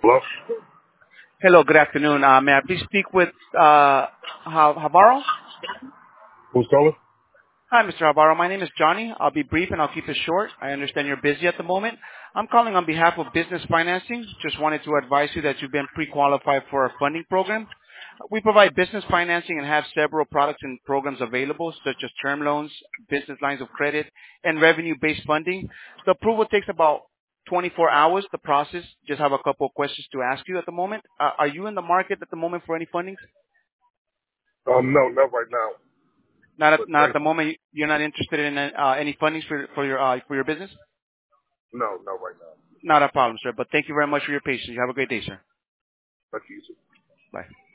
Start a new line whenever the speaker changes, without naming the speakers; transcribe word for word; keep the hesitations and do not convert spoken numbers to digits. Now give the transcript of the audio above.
Hello?
Hello, good afternoon. Uh, may I please speak with uh, Ha- Havaro?
Who's calling?
Hi, Mister Havaro. My name is Johnny. I'll be brief and I'll keep it short. I understand you're busy at the moment. I'm calling on behalf of Business Financing. Just wanted to advise you that you've been pre-qualified for our funding program. We provide business financing and have several products and programs available, such as term loans, business lines of credit, and revenue-based funding. The approval takes about twenty-four hours, the process. Just have a couple of questions to ask you at the moment. Uh, are you in the market at the moment for any fundings?
Um, no, not right now.
Not at
But
not at
thank
the moment. You're not interested in uh, any fundings for for your uh, for your business.
no, not right now.
Not a problem, sir. But thank you very much for your patience. You have a great day, sir.
Thank you.
Bye.